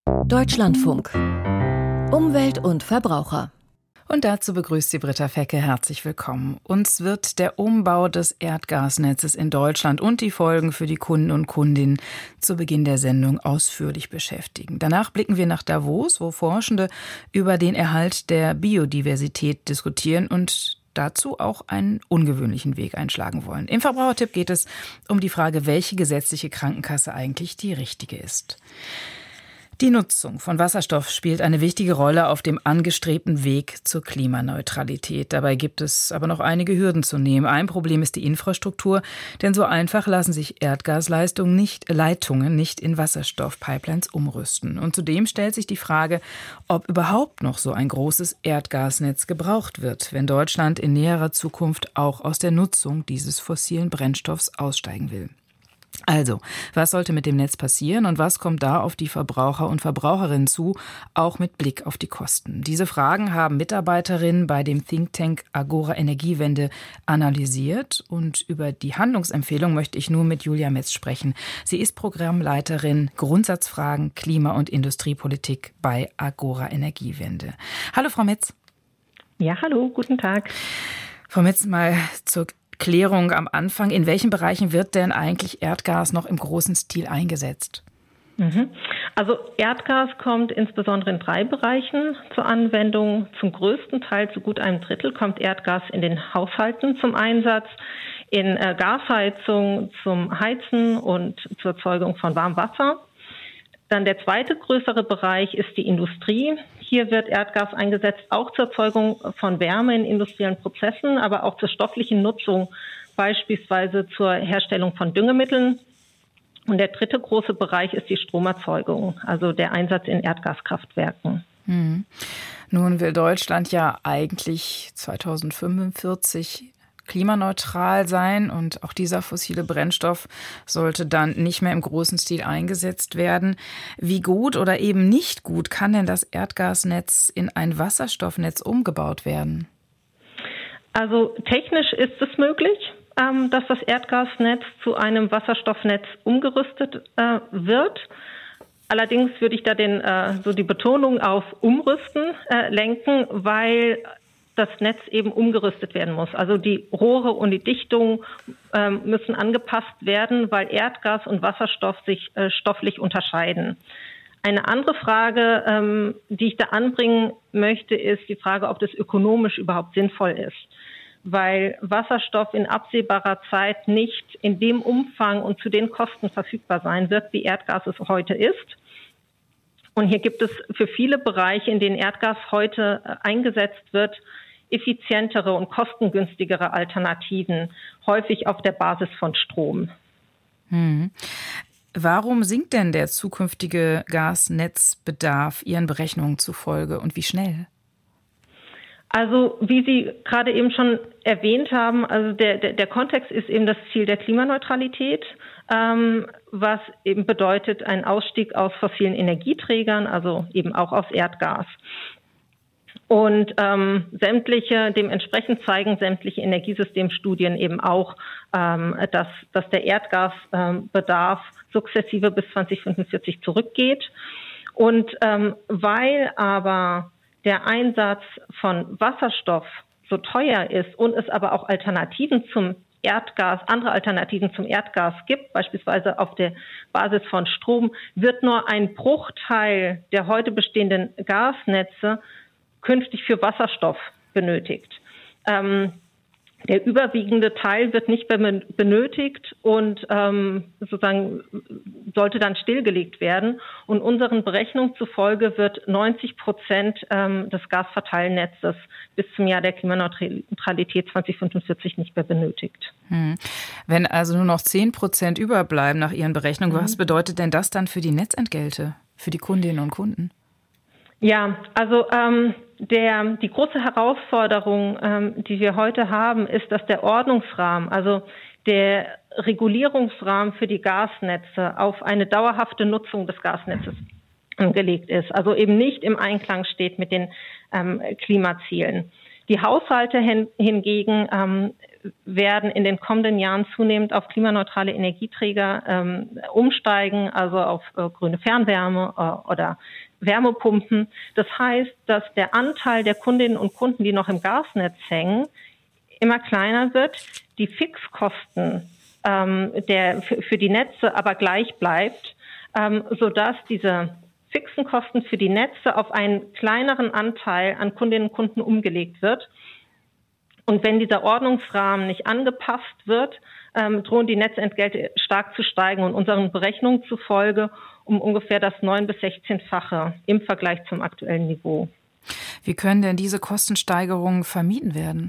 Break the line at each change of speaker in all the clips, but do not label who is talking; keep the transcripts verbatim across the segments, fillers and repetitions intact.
Deutschlandfunk. Umwelt und Verbraucher.
Und dazu begrüßt sie Britta Fecke. Herzlich willkommen. Uns wird der Umbau des Erdgasnetzes in Deutschland und die Folgen für die Kunden und Kundinnen zu Beginn der Sendung ausführlich beschäftigen. Danach blicken wir nach Davos, wo Forschende über den Erhalt der Biodiversität diskutieren und dazu auch einen ungewöhnlichen Weg einschlagen wollen. Im Verbrauchertipp geht es um die Frage, welche gesetzliche Krankenkasse eigentlich die richtige ist. Die Nutzung von Wasserstoff spielt eine wichtige Rolle auf dem angestrebten Weg zur Klimaneutralität. Dabei gibt es aber noch einige Hürden zu nehmen. Ein Problem ist die Infrastruktur, denn so einfach lassen sich Erdgasleitungen nicht, Leitungen nicht in Wasserstoffpipelines umrüsten. Und zudem stellt sich die Frage, ob überhaupt noch so ein großes Erdgasnetz gebraucht wird, wenn Deutschland in näherer Zukunft auch aus der Nutzung dieses fossilen Brennstoffs aussteigen will. Also, was sollte mit dem Netz passieren und was kommt da auf die Verbraucher und Verbraucherinnen zu, auch mit Blick auf die Kosten? Diese Fragen haben Mitarbeiterinnen bei dem Think Tank Agora Energiewende analysiert und über die Handlungsempfehlung möchte ich nun mit Julia Metz sprechen. Sie ist Programmleiterin Grundsatzfragen Klima- und Industriepolitik bei Agora Energiewende. Hallo Frau Metz.
Ja, hallo, guten Tag.
Frau Metz, mal zur Klärung am Anfang. In welchen Bereichen wird denn eigentlich Erdgas noch im großen Stil eingesetzt?
Also Erdgas kommt insbesondere in drei Bereichen zur Anwendung. Zum größten Teil, zu gut einem Drittel, kommt Erdgas in den Haushalten zum Einsatz, in äh, Gasheizung zum Heizen und zur Erzeugung von Warmwasser. Dann der zweite größere Bereich ist die Industrie. Hier wird Erdgas eingesetzt, auch zur Erzeugung von Wärme in industriellen Prozessen, aber auch zur stofflichen Nutzung, beispielsweise zur Herstellung von Düngemitteln. Und der dritte große Bereich ist die Stromerzeugung, also der Einsatz in Erdgaskraftwerken.
Hm. Nun will Deutschland ja eigentlich zweitausendfünfundvierzig klimaneutral sein und auch dieser fossile Brennstoff sollte dann nicht mehr im großen Stil eingesetzt werden. Wie gut oder eben nicht gut kann denn das Erdgasnetz in ein Wasserstoffnetz umgebaut werden?
Also technisch ist es möglich, ähm, dass das Erdgasnetz zu einem Wasserstoffnetz umgerüstet äh, wird. Allerdings würde ich da den, äh, so die Betonung auf Umrüsten äh, lenken, weil das Netz eben umgerüstet werden muss. Also die Rohre und die Dichtung ähm, müssen angepasst werden, weil Erdgas und Wasserstoff sich äh, stofflich unterscheiden. Eine andere Frage, ähm, die ich da anbringen möchte, ist die Frage, ob das ökonomisch überhaupt sinnvoll ist. Weil Wasserstoff in absehbarer Zeit nicht in dem Umfang und zu den Kosten verfügbar sein wird, wie Erdgas es heute ist. Und hier gibt es für viele Bereiche, in denen Erdgas heute äh, eingesetzt wird, effizientere und kostengünstigere Alternativen, häufig auf der Basis von Strom.
Hm. Warum sinkt denn der zukünftige Gasnetzbedarf Ihren Berechnungen zufolge und wie schnell?
Also wie Sie gerade eben schon erwähnt haben, also der, der, der Kontext ist eben das Ziel der Klimaneutralität, ähm, was eben bedeutet ein Ausstieg aus fossilen Energieträgern, also eben auch aus Erdgas. Und ähm, sämtliche, dementsprechend zeigen sämtliche Energiesystemstudien eben auch, ähm, dass, dass der Erdgasbedarf ähm, sukzessive bis zweitausendfünfundvierzig zurückgeht. Und ähm, weil aber der Einsatz von Wasserstoff so teuer ist und es aber auch Alternativen zum Erdgas, andere Alternativen zum Erdgas gibt, beispielsweise auf der Basis von Strom, wird nur ein Bruchteil der heute bestehenden Gasnetze künftig für Wasserstoff benötigt. Ähm, der überwiegende Teil wird nicht mehr benötigt und ähm, sozusagen sollte dann stillgelegt werden. Und unseren Berechnungen zufolge wird neunzig Prozent ähm, des Gasverteilnetzes bis zum Jahr der Klimaneutralität zweitausendfünfundvierzig nicht mehr benötigt.
Hm. Wenn also nur noch zehn Prozent überbleiben nach Ihren Berechnungen, mhm. was bedeutet denn das dann für die Netzentgelte, für die Kundinnen und Kunden?
Ja, also ähm, der, die große Herausforderung, ähm, die wir heute haben, ist, dass der Ordnungsrahmen, also der Regulierungsrahmen für die Gasnetze auf eine dauerhafte Nutzung des Gasnetzes angelegt ist, also eben nicht im Einklang steht mit den ähm, Klimazielen. Die Haushalte hin, hingegen ähm, werden in den kommenden Jahren zunehmend auf klimaneutrale Energieträger ähm, umsteigen, also auf äh, grüne Fernwärme äh, oder Wärmepumpen. Das heißt, dass der Anteil der Kundinnen und Kunden, die noch im Gasnetz hängen, immer kleiner wird, die Fixkosten ähm, der, für, für die Netze aber gleich bleibt, ähm, sodass diese fixen Kosten für die Netze auf einen kleineren Anteil an Kundinnen und Kunden umgelegt wird. Und wenn dieser Ordnungsrahmen nicht angepasst wird, ähm, drohen die Netzentgelte stark zu steigen und unseren Berechnungen zufolge um ungefähr das neun- bis sechzehnfache im Vergleich zum aktuellen Niveau.
Wie können denn diese Kostensteigerungen vermieden werden?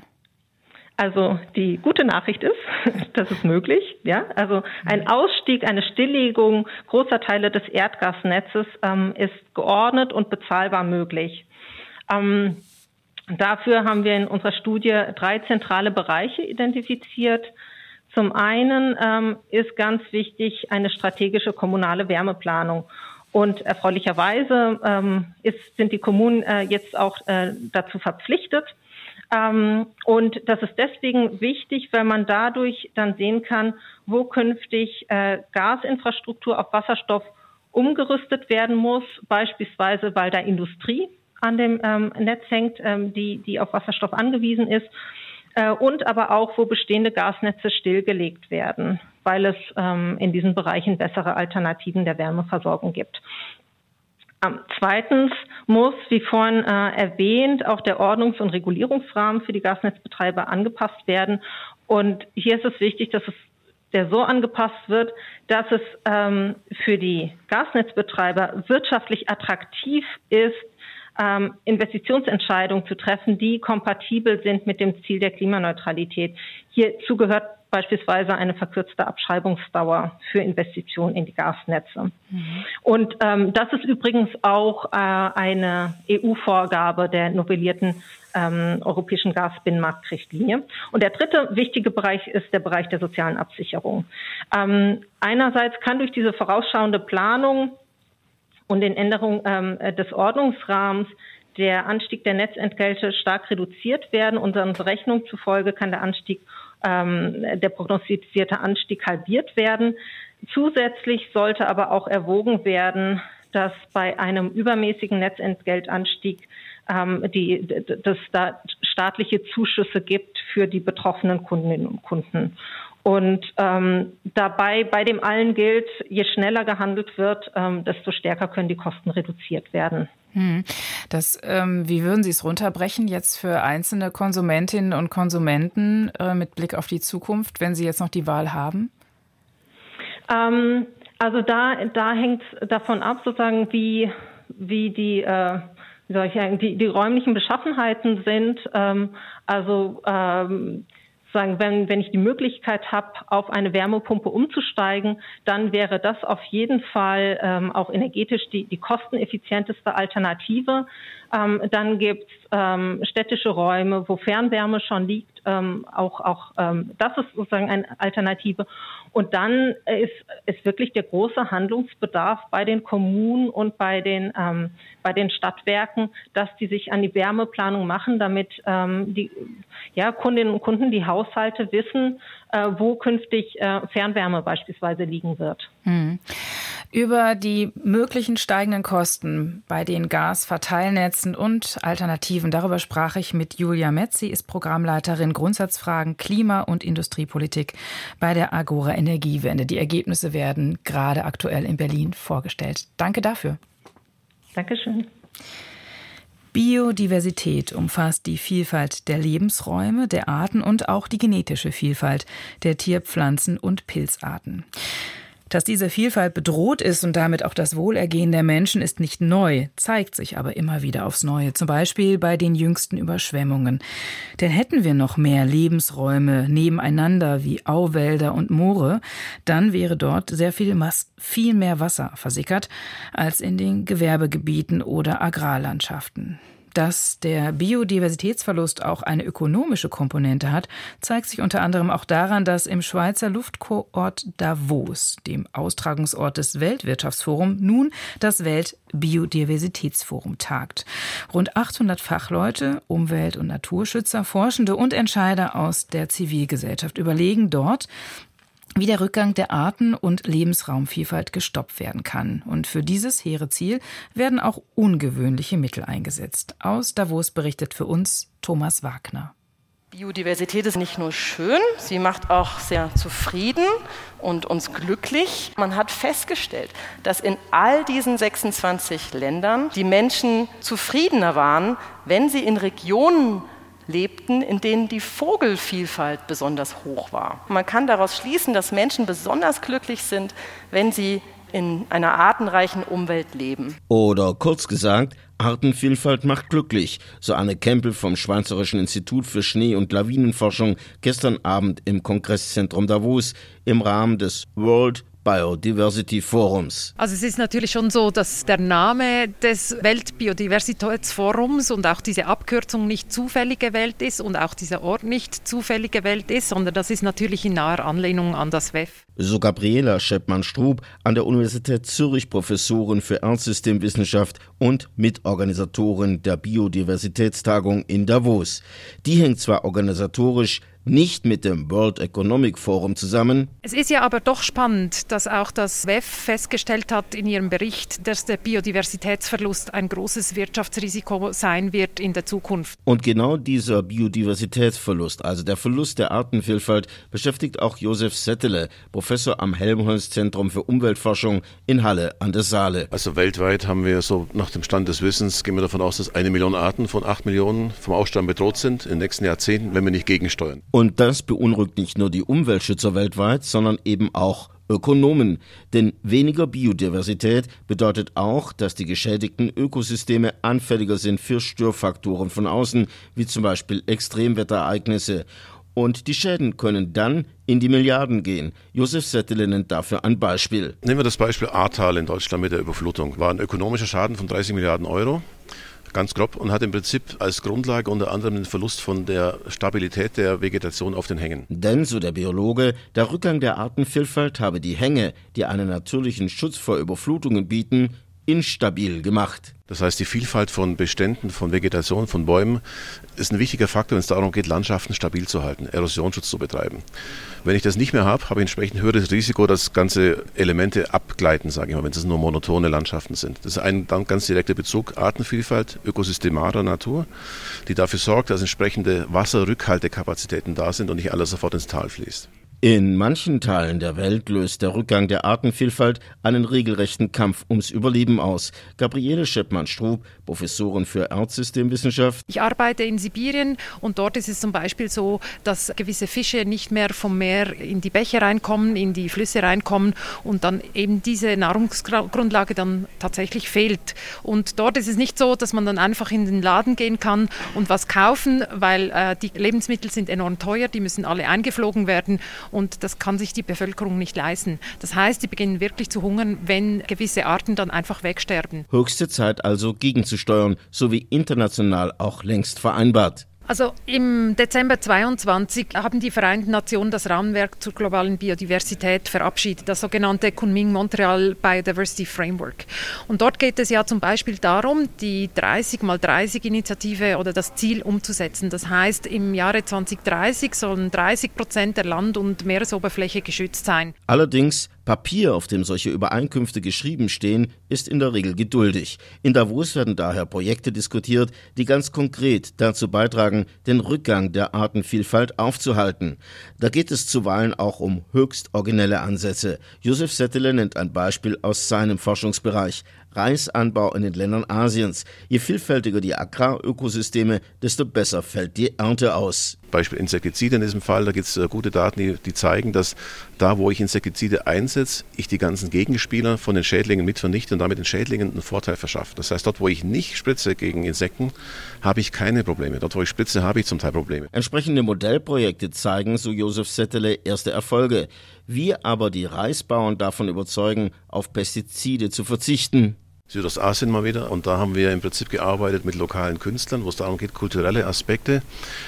Also die gute Nachricht ist, das ist möglich. Ja, also ein Ausstieg, eine Stilllegung großer Teile des Erdgasnetzes ähm, ist geordnet und bezahlbar möglich. Ähm, dafür haben wir in unserer Studie drei zentrale Bereiche identifiziert. Zum einen ähm, ist ganz wichtig eine strategische kommunale Wärmeplanung. Und erfreulicherweise ähm, ist, sind die Kommunen äh, jetzt auch äh, dazu verpflichtet. Ähm, und das ist deswegen wichtig, weil man dadurch dann sehen kann, wo künftig äh, Gasinfrastruktur auf Wasserstoff umgerüstet werden muss, beispielsweise weil da Industrie an dem ähm, Netz hängt, ähm, die, die auf Wasserstoff angewiesen ist, äh, und aber auch, wo bestehende Gasnetze stillgelegt werden, weil es ähm, in diesen Bereichen bessere Alternativen der Wärmeversorgung gibt. Ähm, zweitens muss, wie vorhin äh, erwähnt, auch der Ordnungs- und Regulierungsrahmen für die Gasnetzbetreiber angepasst werden. Und hier ist es wichtig, dass es der so angepasst wird, dass es ähm, für die Gasnetzbetreiber wirtschaftlich attraktiv ist, ähm, Investitionsentscheidungen zu treffen, die kompatibel sind mit dem Ziel der Klimaneutralität. Hierzu gehört beispielsweise eine verkürzte Abschreibungsdauer für Investitionen in die Gasnetze. Mhm. Und ähm, das ist übrigens auch äh, eine E U-Vorgabe der novellierten ähm, europäischen Gasbinnenmarktrichtlinie. Und der dritte wichtige Bereich ist der Bereich der sozialen Absicherung. Ähm, einerseits kann durch diese vorausschauende Planung und den Änderungen ähm, des Ordnungsrahmens der Anstieg der Netzentgelte stark reduziert werden. Unseren Berechnungen zufolge kann der Anstieg Ähm, der prognostizierte Anstieg halbiert werden. Zusätzlich sollte aber auch erwogen werden, dass bei einem übermäßigen Netzentgeltanstieg ähm, die, dass da staatliche Zuschüsse gibt für die betroffenen Kundinnen und Kunden. Und ähm, dabei bei dem allen gilt, je schneller gehandelt wird, ähm, desto stärker können die Kosten reduziert werden.
Hm. Das, ähm, wie würden Sie es runterbrechen jetzt für einzelne Konsumentinnen und Konsumenten äh, mit Blick auf die Zukunft, wenn Sie jetzt noch die Wahl haben?
Ähm, also da, da hängt es davon ab, sozusagen, wie, wie die, äh, wie soll ich sagen, die, die räumlichen Beschaffenheiten sind. Ähm, also ähm, Sagen, wenn, wenn ich die Möglichkeit habe, auf eine Wärmepumpe umzusteigen, dann wäre das auf jeden Fall ähm, auch energetisch die, die kosteneffizienteste Alternative. Ähm, dann gibt es ähm, städtische Räume, wo Fernwärme schon liegt. Ähm, auch auch ähm, das ist sozusagen eine Alternative. Und dann ist, ist wirklich der große Handlungsbedarf bei den Kommunen und bei den, ähm, bei den Stadtwerken, dass die sich an die Wärmeplanung machen, damit ähm, die ja, Kundinnen und Kunden, die Haushalte wissen, äh, wo künftig äh, Fernwärme beispielsweise liegen wird.
Hm. Über die möglichen steigenden Kosten bei den Gasverteilnetzen und Alternativen, darüber sprach ich mit Julia Metz. Sie ist Programmleiterin Grundsatzfragen Klima- und Industriepolitik bei der Agora Energiewende. Die Ergebnisse werden gerade aktuell in Berlin vorgestellt. Danke dafür.
Dankeschön.
Biodiversität umfasst die Vielfalt der Lebensräume, der Arten und auch die genetische Vielfalt der Tier-, Pflanzen- und Pilzarten. Dass diese Vielfalt bedroht ist und damit auch das Wohlergehen der Menschen ist nicht neu, zeigt sich aber immer wieder aufs Neue, zum Beispiel bei den jüngsten Überschwemmungen. Denn hätten wir noch mehr Lebensräume nebeneinander wie Auwälder und Moore, dann wäre dort sehr viel, Mas- viel mehr Wasser versickert als in den Gewerbegebieten oder Agrarlandschaften. Dass der Biodiversitätsverlust auch eine ökonomische Komponente hat, zeigt sich unter anderem auch daran, dass im Schweizer Luftkurort Davos, dem Austragungsort des Weltwirtschaftsforums, nun das Weltbiodiversitätsforum tagt. Rund achthundert Fachleute, Umwelt- und Naturschützer, Forschende und Entscheider aus der Zivilgesellschaft überlegen dort, wie der Rückgang der Arten- und Lebensraumvielfalt gestoppt werden kann. Und für dieses hehre Ziel werden auch ungewöhnliche Mittel eingesetzt. Aus Davos berichtet für uns Thomas Wagner.
Biodiversität ist nicht nur schön, sie macht auch sehr zufrieden und uns glücklich. Man hat festgestellt, dass in all diesen sechsundzwanzig Ländern die Menschen zufriedener waren, wenn sie in Regionen lebten, in denen die Vogelvielfalt besonders hoch war. Man kann daraus schließen, dass Menschen besonders glücklich sind, wenn sie in einer artenreichen Umwelt leben.
Oder kurz gesagt, Artenvielfalt macht glücklich, so Anne Kempel vom Schweizerischen Institut für Schnee- und Lawinenforschung gestern Abend im Kongresszentrum Davos im Rahmen des World Biodiversity Forums.
Also es ist natürlich schon so, dass der Name des Weltbiodiversitätsforums und auch diese Abkürzung nicht zufällig gewählt ist und auch dieser Ort nicht zufällig gewählt ist, sondern das ist natürlich in naher Anlehnung an das W E F.
So Gabriela Scheppmann-Strub, an der Universität Zürich Professorin für Erdsystemwissenschaft und Mitorganisatorin der Biodiversitätstagung in Davos. Die hängt zwar organisatorisch nicht mit dem World Economic Forum zusammen.
Es ist ja aber doch spannend, dass auch das W E F festgestellt hat in ihrem Bericht, dass der Biodiversitätsverlust ein großes Wirtschaftsrisiko sein wird in der Zukunft.
Und genau dieser Biodiversitätsverlust, also der Verlust der Artenvielfalt, beschäftigt auch Josef Settele, Professor am Helmholtz-Zentrum für Umweltforschung in Halle an der Saale.
Also weltweit haben wir so nach dem Stand des Wissens, gehen wir davon aus, dass eine Million Arten von acht Millionen vom Aussterben bedroht sind in den nächsten Jahrzehnten, wenn wir nicht gegensteuern.
Und das beunruhigt nicht nur die Umweltschützer weltweit, sondern eben auch Ökonomen. Denn weniger Biodiversität bedeutet auch, dass die geschädigten Ökosysteme anfälliger sind für Störfaktoren von außen, wie zum Beispiel Extremwetterereignisse. Und die Schäden können dann in die Milliarden gehen. Josef Settele nennt dafür ein Beispiel.
Nehmen wir das Beispiel Ahrtal in Deutschland mit der Überflutung. War ein ökonomischer Schaden von dreißig Milliarden Euro. Ganz grob, und hat im Prinzip als Grundlage unter anderem den Verlust von der Stabilität der Vegetation auf den Hängen.
Denn, so der Biologe, der Rückgang der Artenvielfalt habe die Hänge, die einen natürlichen Schutz vor Überflutungen bieten, instabil gemacht.
Das heißt, die Vielfalt von Beständen, von Vegetation, von Bäumen ist ein wichtiger Faktor, wenn es darum geht, Landschaften stabil zu halten, Erosionsschutz zu betreiben. Wenn ich das nicht mehr habe, habe ich entsprechend höheres Risiko, dass ganze Elemente abgleiten, sage ich mal, wenn es nur monotone Landschaften sind. Das ist ein dann ganz direkter Bezug, Artenvielfalt, ökosystemarer Natur, die dafür sorgt, dass entsprechende Wasserrückhaltekapazitäten da sind und nicht alles sofort ins Tal fließt.
In manchen Teilen der Welt löst der Rückgang der Artenvielfalt einen regelrechten Kampf ums Überleben aus. Gabriele Scheppmann-Strub, Professorin für Erdsystemwissenschaft.
Ich arbeite in Sibirien und dort ist es zum Beispiel so, dass gewisse Fische nicht mehr vom Meer in die Bäche reinkommen, in die Flüsse reinkommen und dann eben diese Nahrungsgrundlage dann tatsächlich fehlt. Und dort ist es nicht so, dass man dann einfach in den Laden gehen kann und was kaufen, weil äh, die Lebensmittel sind enorm teuer, die müssen alle eingeflogen werden. Und das kann sich die Bevölkerung nicht leisten. Das heißt, die beginnen wirklich zu hungern, wenn gewisse Arten dann einfach wegsterben.
Höchste Zeit also gegenzusteuern, so wie international auch längst vereinbart.
Also im Dezember zweiundzwanzig haben die Vereinten Nationen das Rahmenwerk zur globalen Biodiversität verabschiedet, das sogenannte Kunming-Montreal Biodiversity Framework. Und dort geht es ja zum Beispiel darum, die dreißig mal dreißig Initiative oder das Ziel umzusetzen. Das heißt, im Jahre zweitausenddreißig sollen dreißig Prozent der Land- und Meeresoberfläche geschützt sein.
Allerdings Papier, auf dem solche Übereinkünfte geschrieben stehen, ist in der Regel geduldig. In Davos werden daher Projekte diskutiert, die ganz konkret dazu beitragen, den Rückgang der Artenvielfalt aufzuhalten. Da geht es zuweilen auch um höchst originelle Ansätze. Josef Settele nennt ein Beispiel aus seinem Forschungsbereich. Reisanbau in den Ländern Asiens. Je vielfältiger die Agrarökosysteme, desto besser fällt die Ernte aus.
Beispiel Insektizide in diesem Fall, da gibt es äh, gute Daten, die, die zeigen, dass da, wo ich Insektizide einsetze, ich die ganzen Gegenspieler von den Schädlingen mit vernichte und damit den Schädlingen einen Vorteil verschaffe. Das heißt, dort, wo ich nicht spritze gegen Insekten, habe ich keine Probleme. Dort, wo ich spritze, habe ich zum Teil Probleme.
Entsprechende Modellprojekte zeigen, so Josef Settele, erste Erfolge. Wie aber die Reisbauern davon überzeugen, auf Pestizide zu verzichten?
Südostasien mal wieder. Und da haben wir im Prinzip gearbeitet mit lokalen Künstlern, wo es darum geht, kulturelle Aspekte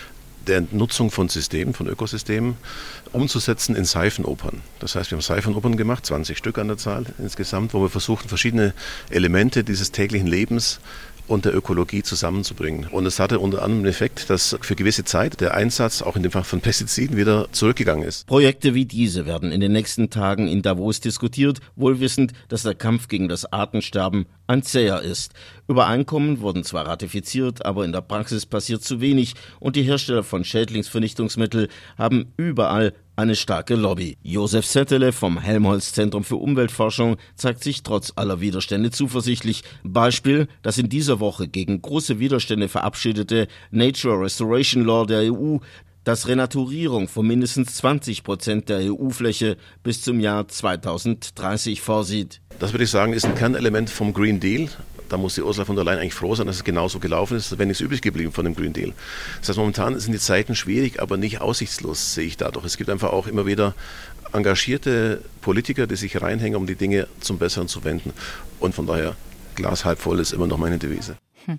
der Nutzung von Systemen, von Ökosystemen umzusetzen in Seifenopern. Das heißt, wir haben Seifenopern gemacht, zwanzig Stück an der Zahl insgesamt, wo wir versuchen, verschiedene Elemente dieses täglichen Lebens und der Ökologie zusammenzubringen. Und es hatte unter anderem den Effekt, dass für gewisse Zeit der Einsatz auch in dem Fall von Pestiziden wieder zurückgegangen ist.
Projekte wie diese werden in den nächsten Tagen in Davos diskutiert, wohl wissend, dass der Kampf gegen das Artensterben ein zäher ist. Übereinkommen wurden zwar ratifiziert, aber in der Praxis passiert zu wenig und die Hersteller von Schädlingsvernichtungsmitteln haben überall eine starke Lobby. Josef Settele vom Helmholtz-Zentrum für Umweltforschung zeigt sich trotz aller Widerstände zuversichtlich. Beispiel, das in dieser Woche gegen große Widerstände verabschiedete Nature Restoration Law der E U, das Renaturierung von mindestens zwanzig Prozent der E U-Fläche bis zum Jahr zweitausenddreißig vorsieht.
Das würde ich sagen, ist ein Kernelement vom Green Deal. Da muss die Ursula von der Leyen eigentlich froh sein, dass es genauso gelaufen ist, wenn nichts übrig geblieben von dem Green Deal. Das heißt, momentan sind die Zeiten schwierig, aber nicht aussichtslos, sehe ich dadurch. Es gibt einfach auch immer wieder engagierte Politiker, die sich reinhängen, um die Dinge zum Besseren zu wenden. Und von daher, Glas halb voll ist immer noch meine Devise.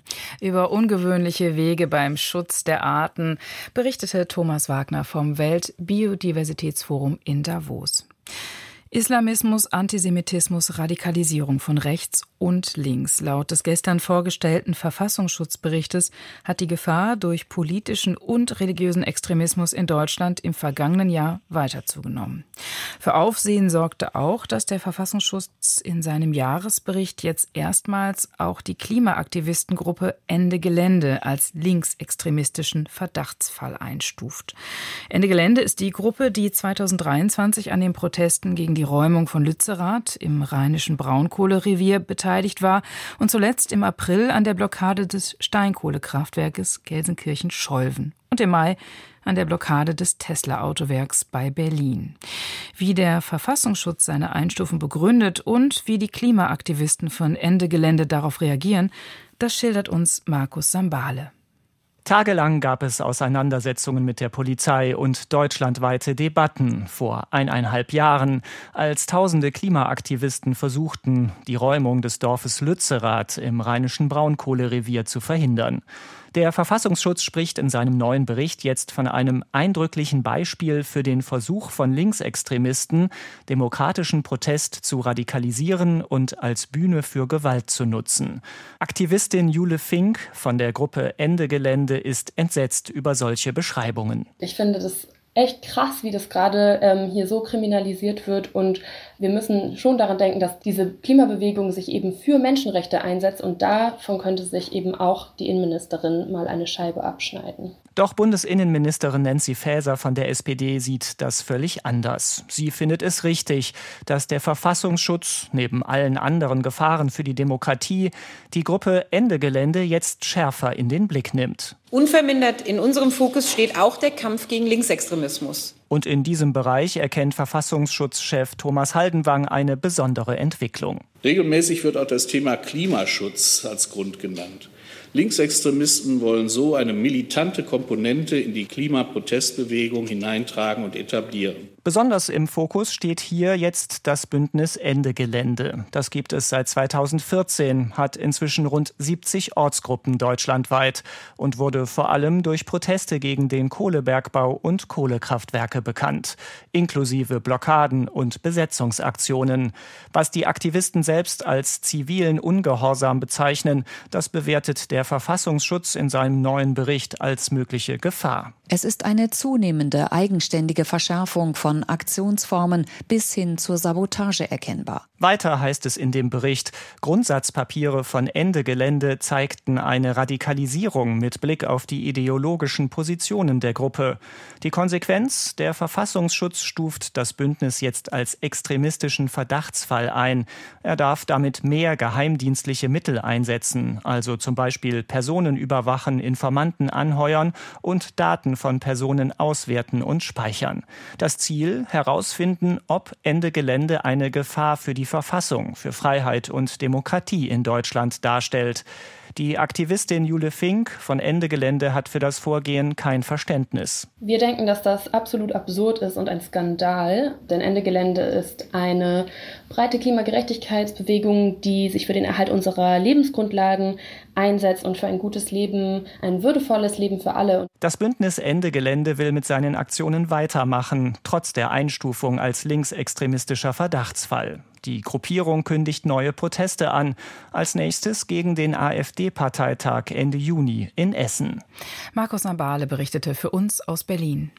Über ungewöhnliche Wege beim Schutz der Arten berichtete Thomas Wagner vom Weltbiodiversitätsforum in Davos. Islamismus, Antisemitismus, Radikalisierung von rechts und links. Laut des gestern vorgestellten Verfassungsschutzberichtes hat die Gefahr durch politischen und religiösen Extremismus in Deutschland im vergangenen Jahr weiter zugenommen. Für Aufsehen sorgte auch, dass der Verfassungsschutz in seinem Jahresbericht jetzt erstmals auch die Klimaaktivistengruppe Ende Gelände als linksextremistischen Verdachtsfall einstuft. Ende Gelände ist die Gruppe, die zweitausenddreiundzwanzig an den Protesten gegen die die Räumung von Lützerath im rheinischen Braunkohlerevier beteiligt war und zuletzt im April an der Blockade des Steinkohlekraftwerkes Gelsenkirchen-Scholven und im Mai an der Blockade des Tesla-Autowerks bei Berlin. Wie der Verfassungsschutz seine Einstufung begründet und wie die Klimaaktivisten von Ende Gelände darauf reagieren, das schildert uns Markus Sambale.
Tagelang gab es Auseinandersetzungen mit der Polizei und deutschlandweite Debatten vor eineinhalb Jahren, als tausende Klimaaktivisten versuchten, die Räumung des Dorfes Lützerath im rheinischen Braunkohlerevier zu verhindern. Der Verfassungsschutz spricht in seinem neuen Bericht jetzt von einem eindrücklichen Beispiel für den Versuch von Linksextremisten, demokratischen Protest zu radikalisieren und als Bühne für Gewalt zu nutzen. Aktivistin Jule Fink von der Gruppe Ende Gelände ist entsetzt über solche Beschreibungen.
Ich finde das echt krass, wie das gerade ähm, hier so kriminalisiert wird, und wir müssen schon daran denken, dass diese Klimabewegung sich eben für Menschenrechte einsetzt, und davon könnte sich eben auch die Innenministerin mal eine Scheibe abschneiden.
Doch Bundesinnenministerin Nancy Faeser von der S P D sieht das völlig anders. Sie findet es richtig, dass der Verfassungsschutz neben allen anderen Gefahren für die Demokratie die Gruppe Ende Gelände jetzt schärfer in den Blick nimmt.
Unvermindert in unserem Fokus steht auch der Kampf gegen Linksextremismus.
Und in diesem Bereich erkennt Verfassungsschutzchef Thomas Haldenwang eine besondere Entwicklung.
Regelmäßig wird auch das Thema Klimaschutz als Grund genannt. Linksextremisten wollen so eine militante Komponente in die Klimaprotestbewegung hineintragen und etablieren.
Besonders im Fokus steht hier jetzt das Bündnis Ende Gelände. Das gibt es seit zweitausendvierzehn, hat inzwischen rund siebzig Ortsgruppen deutschlandweit und wurde vor allem durch Proteste gegen den Kohlebergbau und Kohlekraftwerke bekannt, inklusive Blockaden und Besetzungsaktionen. Was die Aktivisten selbst als zivilen Ungehorsam bezeichnen, das bewertet der Verfassungsschutz in seinem neuen Bericht als mögliche Gefahr.
Es ist eine zunehmende eigenständige Verschärfung von Aktionsformen bis hin zur Sabotage erkennbar.
Weiter heißt es in dem Bericht, Grundsatzpapiere von Ende Gelände zeigten eine Radikalisierung mit Blick auf die ideologischen Positionen der Gruppe. Die Konsequenz? Der Verfassungsschutz stuft das Bündnis jetzt als extremistischen Verdachtsfall ein. Er darf damit mehr geheimdienstliche Mittel einsetzen, also zum Beispiel Personen überwachen, Informanten anheuern und Daten von Personen auswerten und speichern. Das Ziel: herausfinden, ob Ende Gelände eine Gefahr für die Verfassung, für Freiheit und Demokratie in Deutschland darstellt. Die Aktivistin Jule Fink von Ende Gelände hat für das Vorgehen kein Verständnis.
Wir denken, dass das absolut absurd ist und ein Skandal, denn Ende Gelände ist eine breite Klimagerechtigkeitsbewegung, die sich für den Erhalt unserer Lebensgrundlagen einsetzt und für ein gutes Leben, ein würdevolles Leben für alle.
Das Bündnis Ende Gelände will mit seinen Aktionen weitermachen, trotz der Einstufung als linksextremistischer Verdachtsfall. Die Gruppierung kündigt neue Proteste an, als nächstes gegen den AfD-Parteitag Ende Juni in Essen.
Markus Nabale berichtete für uns aus Berlin.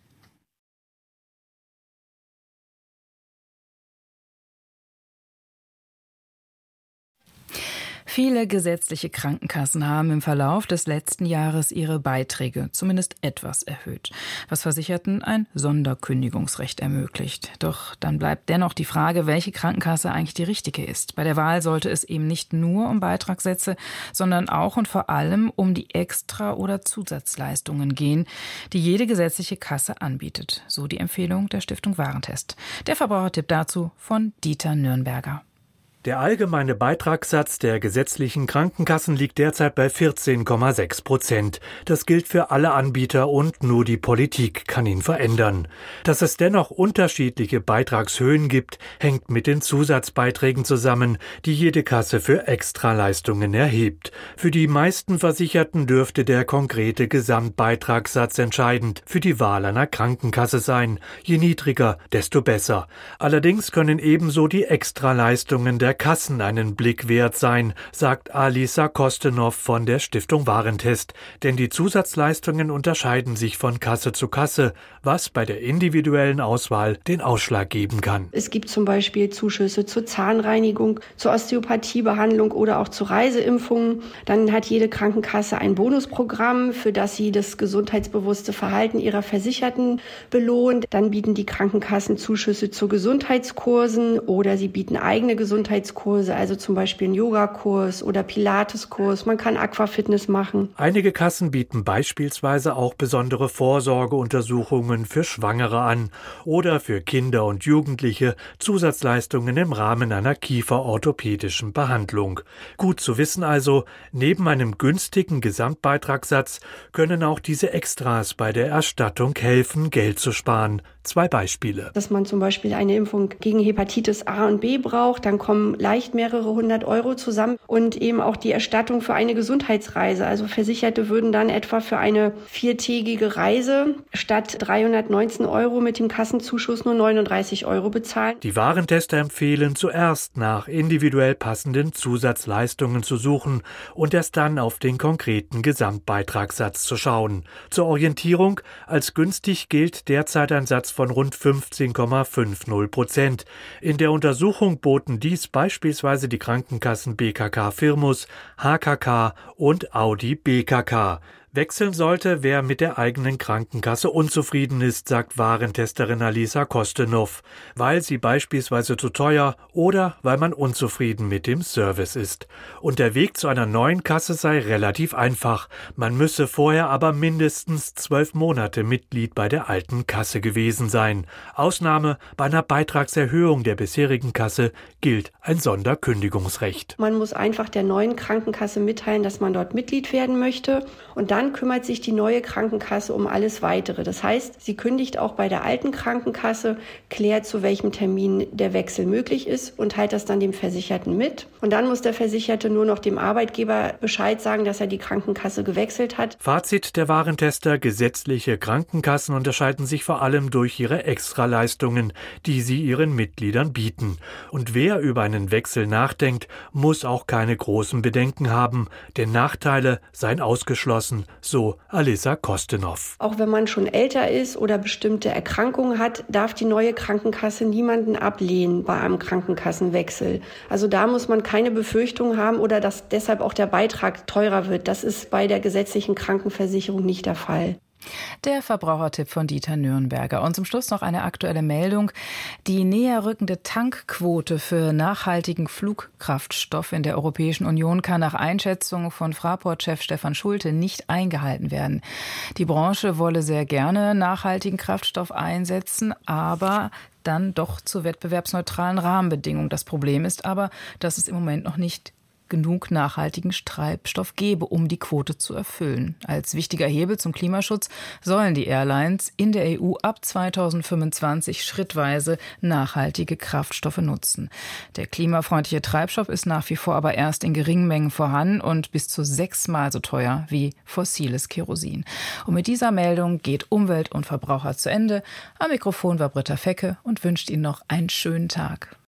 Viele gesetzliche Krankenkassen haben im Verlauf des letzten Jahres ihre Beiträge zumindest etwas erhöht, was Versicherten ein Sonderkündigungsrecht ermöglicht. Doch dann bleibt dennoch die Frage, welche Krankenkasse eigentlich die richtige ist. Bei der Wahl sollte es eben nicht nur um Beitragssätze, sondern auch und vor allem um die Extra- oder Zusatzleistungen gehen, die jede gesetzliche Kasse anbietet. So die Empfehlung der Stiftung Warentest. Der Verbrauchertipp dazu von Dieter Nürnberger.
Der allgemeine Beitragssatz der gesetzlichen Krankenkassen liegt derzeit bei vierzehn Komma sechs Prozent. Das gilt für alle Anbieter und nur die Politik kann ihn verändern. Dass es dennoch unterschiedliche Beitragshöhen gibt, hängt mit den Zusatzbeiträgen zusammen, die jede Kasse für Extraleistungen erhebt. Für die meisten Versicherten dürfte der konkrete Gesamtbeitragssatz entscheidend für die Wahl einer Krankenkasse sein. Je niedriger, desto besser. Allerdings können ebenso die Extraleistungen der Kassen einen Blick wert sein, sagt Alisa Kostenov von der Stiftung Warentest. Denn die Zusatzleistungen unterscheiden sich von Kasse zu Kasse, was bei der individuellen Auswahl den Ausschlag geben kann.
Es gibt zum Beispiel Zuschüsse zur Zahnreinigung, zur Osteopathiebehandlung oder auch zu Reiseimpfungen. Dann hat jede Krankenkasse ein Bonusprogramm, für das sie das gesundheitsbewusste Verhalten ihrer Versicherten belohnt. Dann bieten die Krankenkassen Zuschüsse zu Gesundheitskursen oder sie bieten eigene Gesundheitskurse, also zum Beispiel einen Yogakurs oder Pilateskurs. Man kann Aquafitness machen.
Einige Kassen bieten beispielsweise auch besondere Vorsorgeuntersuchungen für Schwangere an oder für Kinder und Jugendliche Zusatzleistungen im Rahmen einer kieferorthopädischen Behandlung. Gut zu wissen also, neben einem günstigen Gesamtbeitragssatz können auch diese Extras bei der Erstattung helfen, Geld zu sparen. Zwei Beispiele.
Dass man zum Beispiel eine Impfung gegen Hepatitis A und B braucht, dann kommen leicht mehrere hundert Euro zusammen und eben auch die Erstattung für eine Gesundheitsreise. Also Versicherte würden dann etwa für eine viertägige Reise statt dreihundertneunzehn Euro mit dem Kassenzuschuss nur neununddreißig Euro bezahlen.
Die Warentester empfehlen zuerst nach individuell passenden Zusatzleistungen zu suchen und erst dann auf den konkreten Gesamtbeitragssatz zu schauen. Zur Orientierung, als günstig gilt derzeit ein Satz von rund fünfzehn Komma fünfzig Prozent. In der Untersuchung boten dies beispielsweise die Krankenkassen B K K Firmus, H K K und Audi B K K. Wechseln sollte, wer mit der eigenen Krankenkasse unzufrieden ist, sagt Warentesterin Alisa Kostenov, weil sie beispielsweise zu teuer oder weil man unzufrieden mit dem Service ist. Und der Weg zu einer neuen Kasse sei relativ einfach. Man müsse vorher aber mindestens zwölf Monate Mitglied bei der alten Kasse gewesen sein. Ausnahme: bei einer Beitragserhöhung der bisherigen Kasse gilt ein Sonderkündigungsrecht.
Man muss einfach der neuen Krankenkasse mitteilen, dass man dort Mitglied werden möchte, und dann kümmert sich die neue Krankenkasse um alles Weitere. Das heißt, sie kündigt auch bei der alten Krankenkasse, klärt, zu welchem Termin der Wechsel möglich ist und teilt das dann dem Versicherten mit. Und dann muss der Versicherte nur noch dem Arbeitgeber Bescheid sagen, dass er die Krankenkasse gewechselt hat.
Fazit der Warentester: Gesetzliche Krankenkassen unterscheiden sich vor allem durch ihre Extraleistungen, die sie ihren Mitgliedern bieten. Und wer über einen Wechsel nachdenkt, muss auch keine großen Bedenken haben, denn Nachteile seien ausgeschlossen, so Alisa Kostenov.
Auch wenn man schon älter ist oder bestimmte Erkrankungen hat, darf die neue Krankenkasse niemanden ablehnen bei einem Krankenkassenwechsel. Also da muss man keine Befürchtung haben oder dass deshalb auch der Beitrag teurer wird. Das ist bei der gesetzlichen Krankenversicherung nicht der Fall.
Der Verbrauchertipp von Dieter Nürnberger. Und zum Schluss noch eine aktuelle Meldung. Die näher rückende Tankquote für nachhaltigen Flugkraftstoff in der Europäischen Union kann nach Einschätzung von Fraport-Chef Stefan Schulte nicht eingehalten werden. Die Branche wolle sehr gerne nachhaltigen Kraftstoff einsetzen, aber dann doch zu wettbewerbsneutralen Rahmenbedingungen. Das Problem ist aber, dass es im Moment noch nicht genug nachhaltigen Treibstoff gebe, um die Quote zu erfüllen. Als wichtiger Hebel zum Klimaschutz sollen die Airlines in der E U ab zweitausendfünfundzwanzig schrittweise nachhaltige Kraftstoffe nutzen. Der klimafreundliche Treibstoff ist nach wie vor aber erst in geringen Mengen vorhanden und bis zu sechsmal so teuer wie fossiles Kerosin. Und mit dieser Meldung geht Umwelt und Verbraucher zu Ende. Am Mikrofon war Britta Fecke und wünscht Ihnen noch einen schönen Tag.